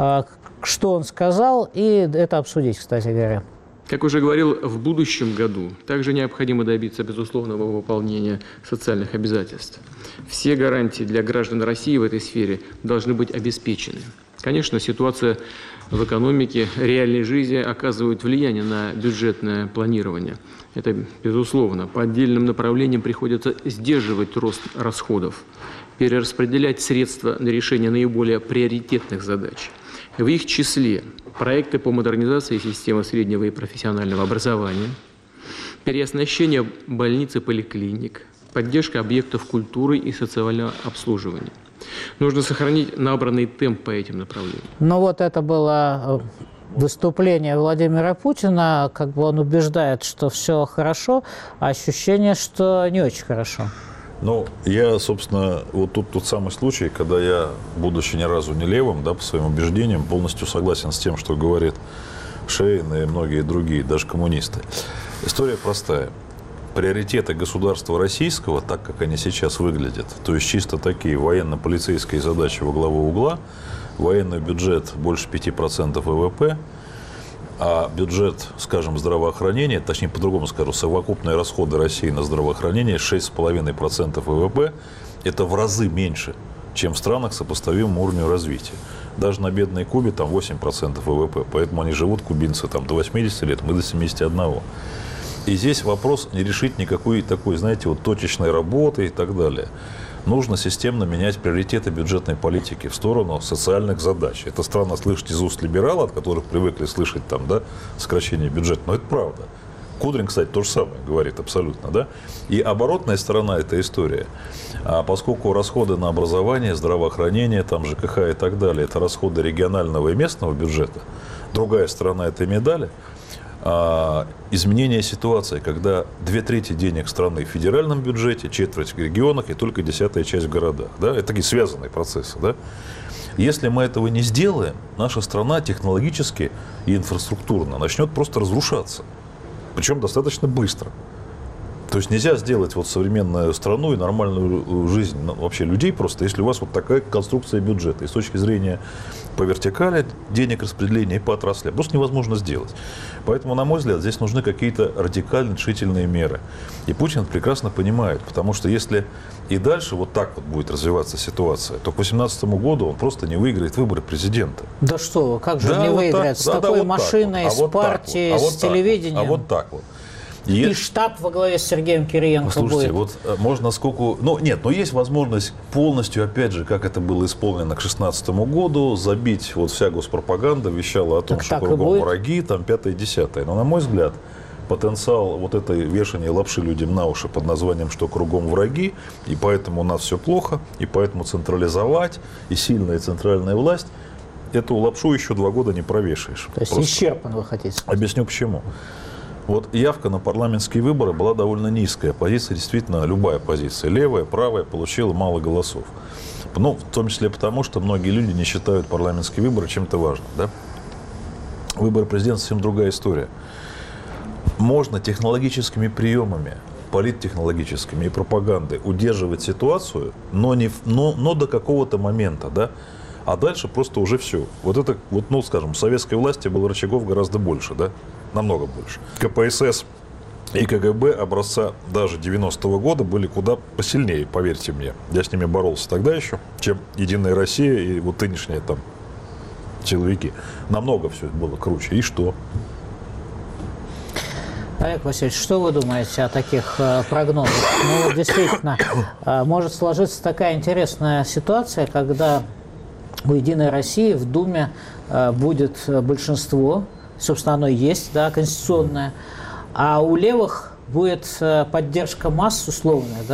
что он сказал, и это обсудить, кстати говоря. Как уже говорил, в будущем году также необходимо добиться безусловного выполнения социальных обязательств. Все гарантии для граждан России в этой сфере должны быть обеспечены. Конечно, ситуация в экономике, реальной жизни оказывает влияние на бюджетное планирование. Это безусловно. По отдельным направлениям приходится сдерживать рост расходов, перераспределять средства на решение наиболее приоритетных задач. В их числе проекты по модернизации системы среднего и профессионального образования, переоснащение больниц и поликлиник, поддержка объектов культуры и социального обслуживания. Нужно сохранить набранный темп по этим направлениям. Но вот это было выступление Владимира Путина, как бы он убеждает, что все хорошо, а ощущение, что не очень хорошо. Ну, я, собственно, вот тут тот самый случай, когда я, будучи ни разу не левым, да, по своим убеждениям, полностью согласен с тем, что говорит Шейн и многие другие, даже коммунисты. История простая. Приоритеты государства российского, так как они сейчас выглядят, то есть чисто такие военно-полицейские задачи во главу угла, военный бюджет больше 5% ВВП, а бюджет, скажем, здравоохранения, точнее, по-другому скажу, совокупные расходы России на здравоохранение 6,5% ВВП, это в разы меньше, чем в странах с сопоставимым уровнем развития. Даже на бедной Кубе там 8% ВВП, поэтому они живут, кубинцы, там до 80 лет, мы до 71. И здесь вопрос не решить никакой такой, знаете, вот точечной работы и так далее. Нужно системно менять приоритеты бюджетной политики в сторону социальных задач. Это странно слышать из уст либерала, от которых привыкли слышать там, да, сокращение бюджета, но это правда. Кудрин, кстати, то же самое говорит абсолютно, да. И оборотная сторона этой истории, поскольку расходы на образование, здравоохранение, там ЖКХ и так далее, это расходы регионального и местного бюджета, другая сторона этой медали, изменение ситуации, когда 2/3 денег страны в федеральном бюджете, четверть в регионах и только 10-я часть в городах. Да? Это такие связанные процессы. Да? Если мы этого не сделаем, наша страна технологически и инфраструктурно начнет просто разрушаться. Причем достаточно быстро. То есть нельзя сделать вот современную страну и нормальную жизнь вообще людей просто, если у вас вот такая конструкция бюджета. И с точки зрения по вертикали денег распределения и по отраслям просто невозможно сделать. Поэтому, на мой взгляд, здесь нужны какие-то радикально решительные меры. И Путин это прекрасно понимает, потому что если и дальше вот так вот будет развиваться ситуация, то к 2018 году он просто не выиграет выборы президента. Да что, как же не выиграть? С такой вот машиной, вот. с партией, с телевидением. А вот так вот. И штаб во главе с Сергеем Кириенко слушайте, будет. Вот можно сколько... Ну, нет, но есть возможность полностью, опять же, как это было исполнено к 2016 году, забить, вот вся госпропаганда вещала о том, так что кругом враги, там 5-10. Но, на мой взгляд, потенциал вот этой вешания лапши людям на уши под названием, что кругом враги, и поэтому у нас все плохо, и поэтому централизовать, и сильная центральная власть, эту лапшу еще 2 года не провешаешь. То есть исчерпан, вы хотите сказать? Объясню почему. Вот явка на парламентские выборы была довольно низкая. Оппозиция, действительно, любая оппозиция, левая, правая, получила мало голосов. Ну, в том числе потому, что многие люди не считают парламентские выборы чем-то важным. Да? Выборы президента совсем другая история. можно технологическими приемами, политтехнологическими и пропагандой удерживать ситуацию, но до какого-то момента, да? А дальше просто уже все. Вот это, вот, ну, скажем, в советской власти было рычагов гораздо больше, да? Намного больше. КПСС и КГБ образца даже 90-го года были куда посильнее, поверьте мне. Я с ними боролся тогда еще, чем Единая Россия и вот нынешние там силовики. Намного все было круче. И что? Олег Васильевич, что вы думаете о таких прогнозах? Ну, действительно, может сложиться такая интересная ситуация, когда у «Единой России» в Думе будет большинство, собственно, оно и есть, да, конституционное, а у левых будет поддержка масс условная,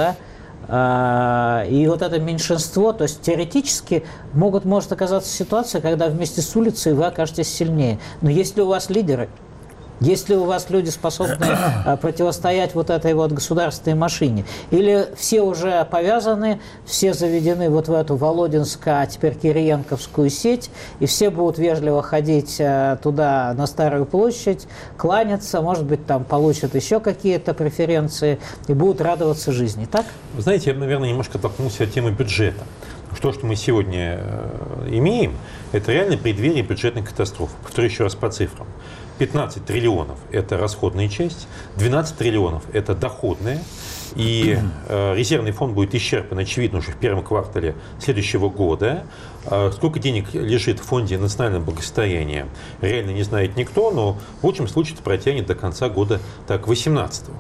да, и вот это меньшинство, то есть теоретически может оказаться ситуация, когда вместе с улицей вы окажетесь сильнее. Но есть ли у вас лидеры? Есть ли у вас люди, способные противостоять вот этой вот государственной машине? Или все уже повязаны, все заведены вот в эту Володинско, а теперь Кириенковскую сеть, и все будут вежливо ходить туда, на Старую площадь, кланяться, может быть, там получат еще какие-то преференции и будут радоваться жизни, так? Вы знаете, я бы, наверное, немножко толкнулся от темы бюджета. То, что мы сегодня имеем, это реально преддверие бюджетной катастрофы. Повторю еще раз по цифрам. 15 триллионов – это расходная часть, 12 триллионов – это доходная, и резервный фонд будет исчерпан, очевидно, уже в первом квартале следующего года. Сколько денег лежит в фонде национального благосостояния, реально не знает никто, но в лучшем случае это протянет до конца года, так, 18-го.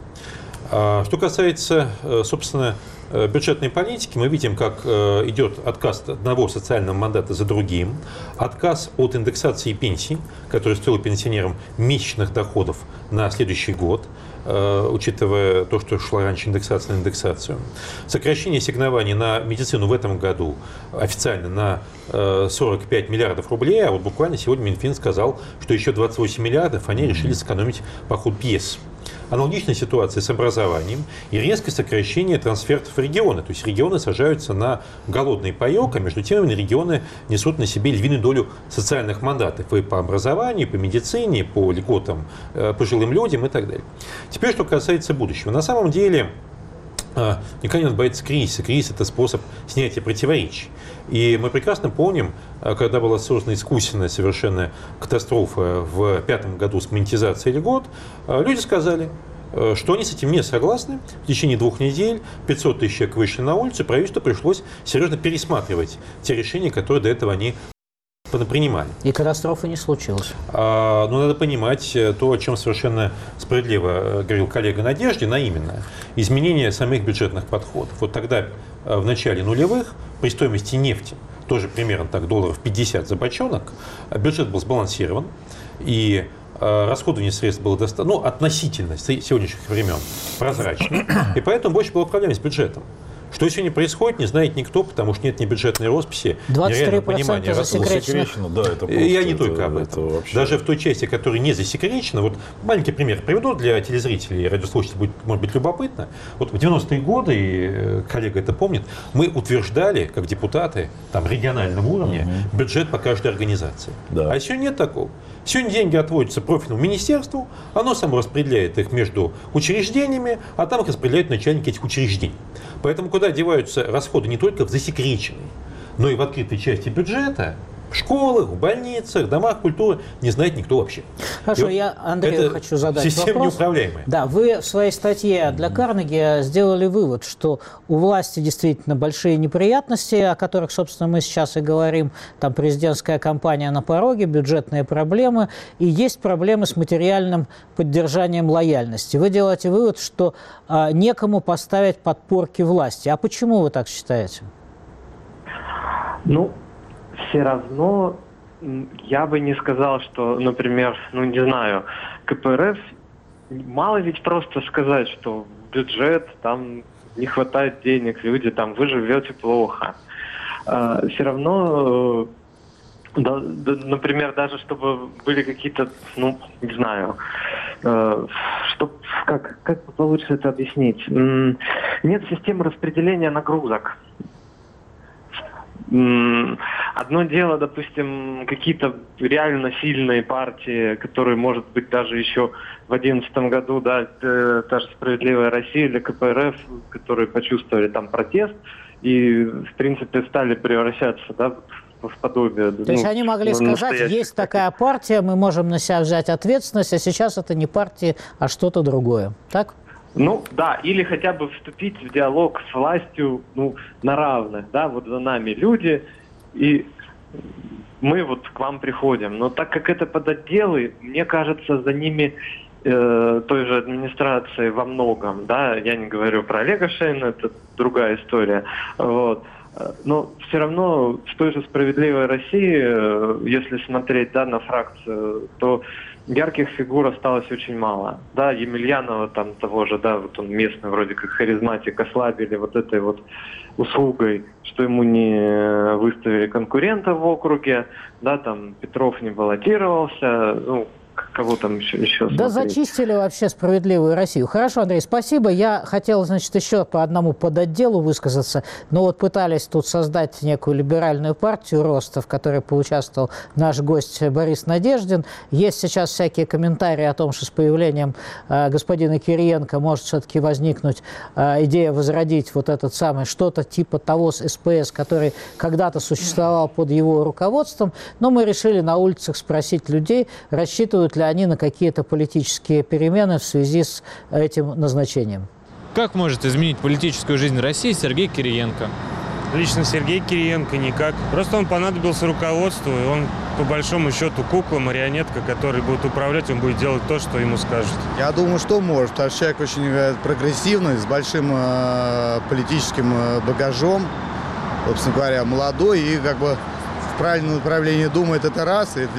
Что касается, собственно, бюджетной политики, мы видим, как идет отказ от одного социального мандата за другим, отказ от индексации пенсий, который стоил пенсионерам месячных доходов на следующий год, учитывая то, что шла раньше индексация на индексацию, сокращение ассигнований на медицину в этом году официально на 45 миллиардов рублей, а вот буквально сегодня Минфин сказал, что еще 28 миллиардов они решили сэкономить по ходу пьес. Аналогичная ситуация с образованием и резкое сокращение трансфертов в регионы. То есть регионы сажаются на голодный паек, а между тем регионы несут на себе львиную долю социальных мандатов и по образованию, и по медицине, и по льготам пожилым людям и так далее. Теперь, что касается будущего. На самом деле, никогда не надо бояться кризиса. Кризис – это способ снятия противоречий. И мы прекрасно помним, когда была создана искусственная совершенно катастрофа в 2005 году с монетизацией льгот, люди сказали, что они с этим не согласны. В течение 2 недель 500 тысяч человек вышли на улицу, правительству пришлось серьезно пересматривать те решения, которые до этого они принимали. И катастрофы не случилось. Но надо понимать то, о чем совершенно справедливо говорил коллега Надеждин, а именно изменение самих бюджетных подходов. Вот тогда, в начале нулевых, при стоимости нефти, тоже примерно так $50 за бочонок, бюджет был сбалансирован, и расходование средств было достаточно, относительно сегодняшних времен, прозрачно, и поэтому больше было проблем с бюджетом. Что сегодня происходит, не знает никто, потому что нет ни бюджетной росписи, ни реального понимания засекречено. Да, это просто, я не только об этом. Вообще... Даже в той части, которая не засекречена, вот маленький пример приведу для телезрителей и радиослушателей, будет, может быть, любопытно. Вот в 90-е годы, и коллега это помнит, мы утверждали, как депутаты там, регионального уровня, бюджет по каждой организации. Да. А сегодня нет такого. Сегодня деньги отводятся профильному министерству, оно само распределяет их между учреждениями, а там их распределяют начальники этих учреждений. Поэтому куда деваются расходы не только в засекреченной, но и в открытой части бюджета, в школах, в больницах, в домах культуры, не знает никто вообще. Хорошо, я Андрею хочу задать вопрос. Система неуправляемая. Да, вы в своей статье для Карнеги сделали вывод, что у власти действительно большие неприятности, о которых, собственно, мы сейчас и говорим. Там президентская кампания на пороге, бюджетные проблемы, и есть проблемы с материальным поддержанием лояльности. Вы делаете вывод, что некому поставить подпорки власти. А почему вы так считаете? Все равно я бы не сказал, что, например, не знаю, КПРФ, мало ведь просто сказать, что бюджет, там не хватает денег, люди, там, вы живете плохо. Все равно, например, даже чтобы были какие-то, не знаю, как получится это объяснить? Нет системы распределения нагрузок. одно дело, допустим, какие-то реально сильные партии, которые, может быть, даже еще в 2011 году, да, та же «Справедливая Россия» или КПРФ, которые почувствовали там протест и, в принципе, стали превращаться, да, в подобие. То есть они могли сказать, есть такая партия, мы можем на себя взять ответственность, а сейчас это не партия, а что-то другое. Так? Ну, да, или хотя бы вступить в диалог с властью, ну, на равных, да, вот за нами люди, и мы вот к вам приходим. Но так как это подотделы, мне кажется, за ними той же администрации во многом, да, я не говорю про Олега Шейна, это другая история, вот. Но все равно в той же «Справедливой России», если смотреть, да, на фракцию, то ярких фигур осталось очень мало. Да, Емельянова там того же, да, вот он местный вроде как харизматик, ослабили вот этой вот услугой, что ему не выставили конкурента в округе, да, там Петров не баллотировался, ну, кого там еще да смотреть. Зачистили вообще «Справедливую Россию». Хорошо, Андрей, спасибо. Я хотел, значит, еще по одному подотделу высказаться. Но вот пытались тут создать некую либеральную партию роста, в которой поучаствовал наш гость Борис Надеждин. Есть сейчас всякие комментарии о том, что с появлением господина Кириенко может все-таки возникнуть идея возродить вот этот самый что-то типа того СПС, который когда-то существовал под его руководством. Но мы решили на улицах спросить людей, рассчитывают ли они на какие-то политические перемены в связи с этим назначением. Как может изменить политическую жизнь России Сергей Кириенко? Лично Сергей Кириенко никак. Просто он понадобился руководству, и он, по большому счету, кукла, марионетка, которая будет управлять, он будет делать то, что ему скажут. Я думаю, что может, потому что человек очень прогрессивный, с большим политическим багажом, собственно говоря, молодой, и как бы в правильном направлении думает, это раз, и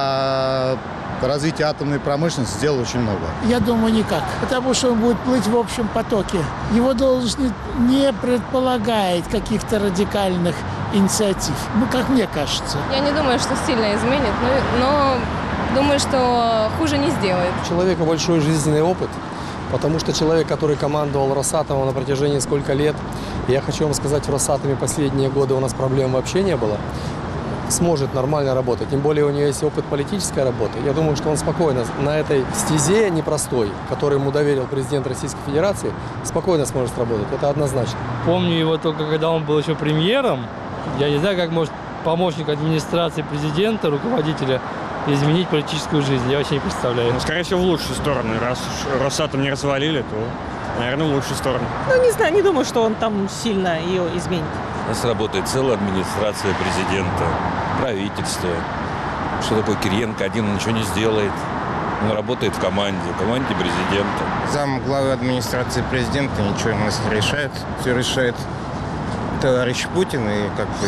для развития атомной промышленности сделал очень много. Я думаю, никак. Потому что он будет плыть в общем потоке. Его должность не предполагает каких-то радикальных инициатив. Ну, как мне кажется. Я не думаю, что сильно изменит, но думаю, что хуже не сделает. У человека большой жизненный опыт, потому что человек, который командовал Росатомом на протяжении сколько лет, я хочу вам сказать, в Росатоме последние годы у нас проблем вообще не было, сможет нормально работать. Тем более у него есть опыт политической работы. Я думаю, что он спокойно на этой стезе непростой, которую ему доверил президент Российской Федерации, спокойно сможет работать. Это однозначно. Помню его только, когда он был еще премьером. Я не знаю, как может помощник администрации президента, руководителя, изменить политическую жизнь. Я вообще не представляю. Скорее всего, в лучшую сторону. Раз Росатом не развалили, то, наверное, в лучшую сторону. Ну, не знаю, не думаю, что он там сильно ее изменит. У нас работает целая администрация президента, правительство. Что такое Кириенко? Один он ничего не сделает. Он работает в команде президента. Зам главы администрации президента ничего у нас не решает. Все решает товарищ Путин. И как бы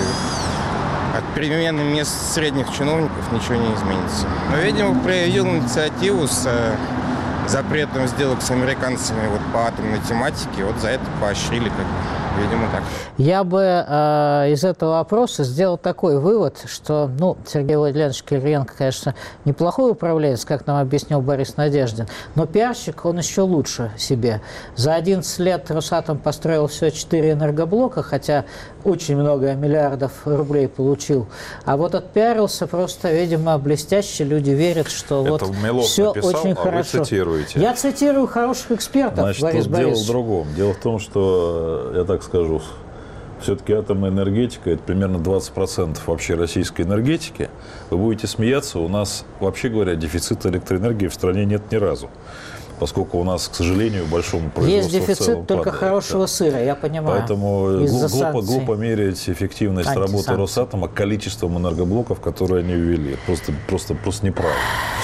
от перемены мест средних чиновников ничего не изменится. Но, видимо, проявил инициативу с запретом сделок с американцами вот по атомной тематике. Вот за это поощрили, как бы. Видимо, так. Я бы из этого вопроса сделал такой вывод, что, ну, Сергей Владимирович Кириенко, конечно, неплохой управленец, как нам объяснил Борис Надеждин, но пиарщик он еще лучше себе. За 11 лет Росатом построил всего 4 энергоблока, хотя очень много миллиардов рублей получил. А вот отпиарился просто, видимо, блестяще. Люди верят, что это вот все написал, очень хорошо. Вы цитируете. Я цитирую хороших экспертов, Значит, Борис Борисович. Дело в другом. Дело в том, что, я так скажу, все-таки атомная энергетика – это примерно 20% вообще российской энергетики. Вы будете смеяться, у нас, вообще говоря, дефицита электроэнергии в стране нет ни разу. Поскольку у нас, к сожалению, большому производству есть дефицит только падает, хорошего сыра, я понимаю. Поэтому глупо мерить эффективность работы Росатома количеством энергоблоков, которые они ввели. Просто неправильно.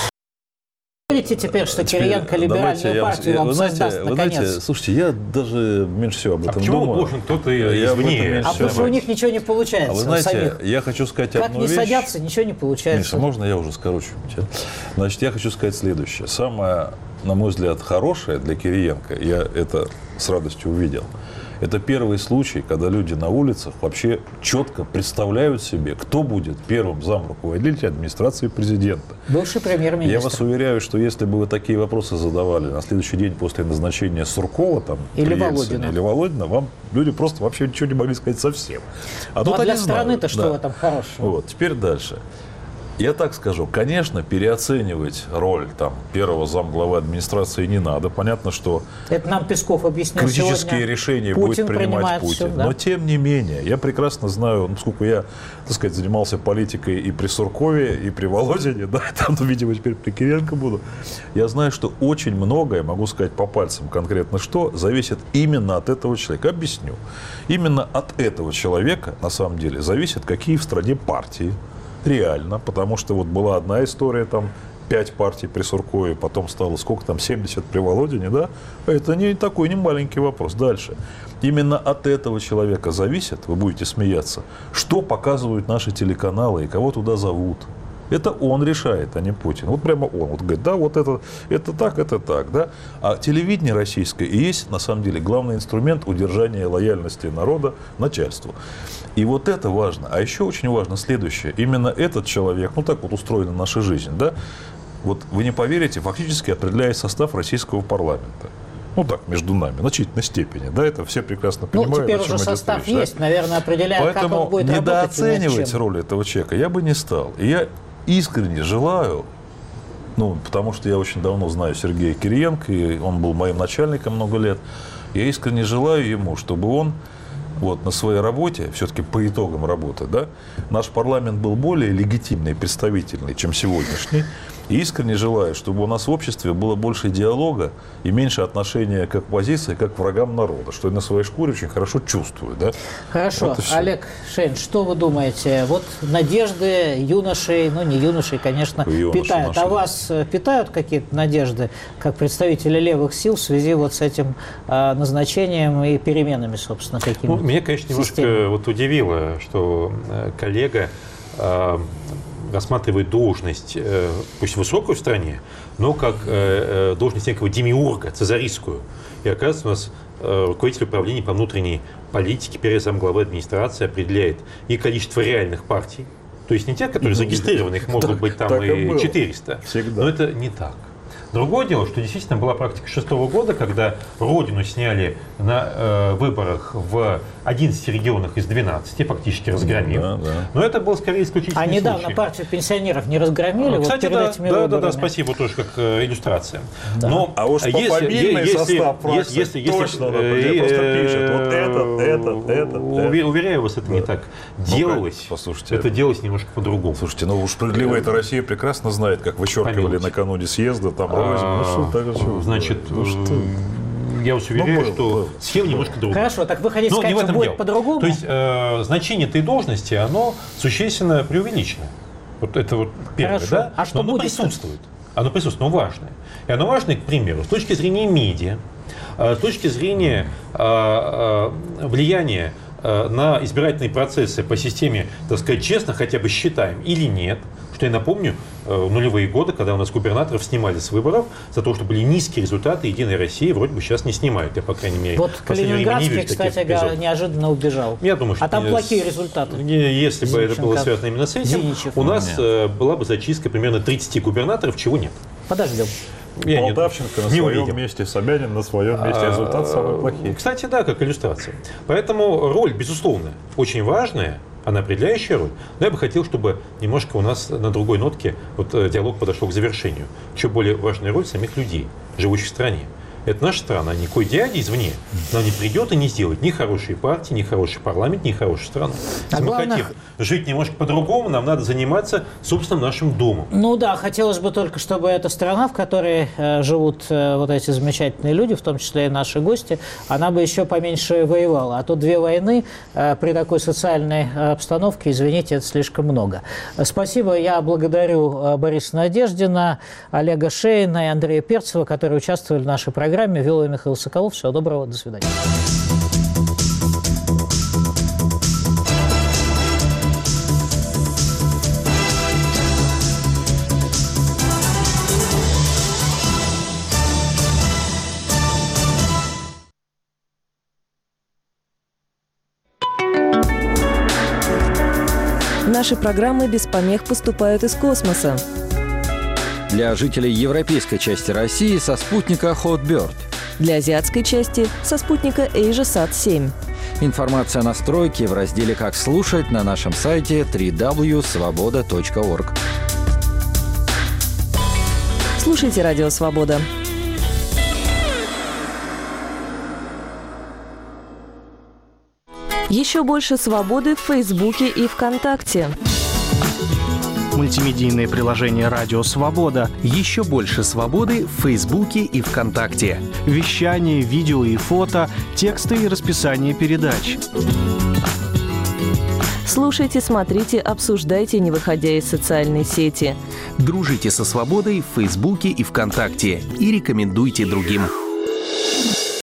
Верите теперь, что Кириенко либеральную партию вам создаст наконец? Знаете, слушайте, я даже меньше всего об этом почему думаю. должен кто-то извне? А потому что у них ничего не получается. А вы знаете, самих. Я хочу сказать как одну не вещь. садятся, ничего не получается. Миша, можно я уже скорочу? Значит, я хочу сказать следующее. Самое, на мой взгляд, хорошее для Кириенко, я это с радостью увидел, Это первый случай, когда люди на улицах вообще четко представляют себе, кто будет первым замруководителя администрации президента. Бывший премьер-министр. Я вас уверяю, что если бы вы такие вопросы задавали на следующий день после назначения Суркова там, или Володина, вам люди просто вообще ничего не могли сказать совсем. А для страны-то что в этом хорошего? Вот, теперь дальше. Я так скажу, конечно, переоценивать роль первого замглавы администрации не надо. Понятно, что это нам Песков объяснил критические решения будет принимать Путин. Все, да? Но тем не менее, я прекрасно знаю, насколько я, так сказать, занимался политикой и при Суркове, и при Володине, да, там, видимо, теперь при Кириенко буду. Я знаю, что очень многое, могу сказать по пальцам конкретно что, зависит именно от этого человека. Объясню. Именно от этого человека, на самом деле, зависит, какие в стране партии. Реально, потому что вот была одна история, 5 партий при Суркове, потом стало 70 при Володине, да? Это не такой, не маленький вопрос. Дальше. Именно от этого человека зависит, вы будете смеяться, что показывают наши телеканалы и кого туда зовут. Это он решает, а не Путин. Вот прямо он. Вот говорит, да, вот это так, да. А телевидение российское и есть, на самом деле, главный инструмент удержания лояльности народа начальству. И вот это важно. А еще очень важно следующее. Именно этот человек, так вот устроена наша жизнь, да, вот вы не поверите, фактически определяет состав российского парламента. Так, между нами, в значительной степени. Да, это все прекрасно понимают. Теперь уже состав есть, да? Наверное, определяет, поэтому как он будет работать. Поэтому недооценивать роль этого человека я бы не стал. И я искренне желаю, потому что я очень давно знаю Сергея Кириенко, и он был моим начальником много лет, я искренне желаю ему, чтобы он на своей работе, все-таки по итогам работы, да, наш парламент был более легитимный и представительный, чем сегодняшний. И искренне желаю, чтобы у нас в обществе было больше диалога и меньше отношения к оппозиции, как к врагам народа, что я на своей шкуре очень хорошо чувствую. Да? Хорошо. Олег Шейн, что вы думаете? Вот надежды юношей, не юношей, конечно, питают. А вас питают какие-то надежды, как представители левых сил, в связи с этим назначением и переменами, собственно, какими-то? Меня, конечно, немножко удивило, что коллега рассматривает должность, пусть высокую в стране, но как должность некого демиурга, цезаристскую. И оказывается, у нас руководитель управления по внутренней политике, первый замглавы администрации определяет и количество реальных партий, то есть не те, которые зарегистрированы, их могут быть и 400, но это не так. Другое дело, что действительно была практика 2006 года, когда Родину сняли на выборах в 11 регионах из 12, фактически разгромив. Да. Но это был скорее исключительный случай. А недавно партию пенсионеров не разгромили? Кстати, перед этими выборами. Да, спасибо, тоже как иллюстрация. Да. Но а уж пофамильный состав точно просто пишет это. Уверяю вас, это не так делалось. Послушайте, это делалось немножко по-другому. Слушайте, уж справедливая эта Россия прекрасно знает, как вычеркивали накануне съезда Значит, я вас уверяю, что схема немножко другая. Хорошо, так вы хотите сказать, что будет по-другому? То есть значение этой должности, оно существенно преувеличено. Вот это первое, да? А что но оно будет? присутствует. Оно присутствует, но важное. И оно важное, к примеру, с точки зрения медиа, с точки зрения влияния на избирательные процессы по системе, так сказать, честно хотя бы считаем или нет. Что я напомню, нулевые годы, когда у нас губернаторов снимали с выборов за то, что были низкие результаты, Единой России вроде бы сейчас не снимают. Я, по крайней мере, в последнее время не вижу таких эпизодов. Кстати, неожиданно убежал. Я думаю, что там плохие результаты. Если бы это было связано именно с этим, у нас была бы зачистка примерно 30 губернаторов, чего нет. Подождем. Полтавченко на своем месте, Собянин на своем месте. Результаты самые плохие. Кстати, да, как иллюстрация. Поэтому роль, безусловно, очень важная. Она определяющая роль. Но я бы хотел, чтобы немножко у нас на другой нотке диалог подошел к завершению. Еще более важная роль самих людей, живущих в стране. Это наша страна, никакой дядя извне нам не придет и не сделает ни хорошие партии, ни хороший парламент, ни хорошую страну. Если мы хотим жить немножко по-другому, нам надо заниматься собственным нашим домом. Хотелось бы только, чтобы эта страна, в которой живут эти замечательные люди, в том числе и наши гости, она бы еще поменьше воевала. А то 2 войны при такой социальной обстановке, извините, это слишком много. Спасибо. Я благодарю Бориса Надеждина, Олега Шейна и Андрея Перцева, которые участвовали в нашей программе. Вел ее Михаил Соколов. Всего доброго. До свидания. Наши программы без помех поступают из космоса. Для жителей европейской части России со спутника Hotbird. Для азиатской части со спутника AsiaSat-7. Информация о настройке в разделе «Как слушать» на нашем сайте www.svoboda.org. Слушайте «Радио Свобода». Еще больше свободы в Фейсбуке и ВКонтакте. Мультимедийное приложение «Радио Свобода». Еще больше свободы в Фейсбуке и ВКонтакте. Вещание, видео и фото, тексты и расписание передач. Слушайте, смотрите, обсуждайте, не выходя из социальной сети. Дружите со свободой в Фейсбуке и ВКонтакте и рекомендуйте другим.